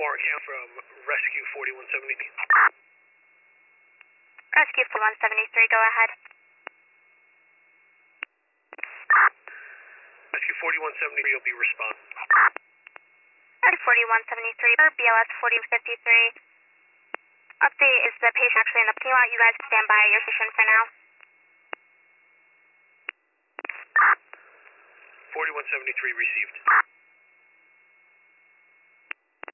Mark Count from Rescue 4173. Rescue 4173, go ahead. Rescue 4173 will be responding. Rescue 4173, BLS 4053. Update is the patient actually in the parking lot. You guys stand by your station for now. 4173 received.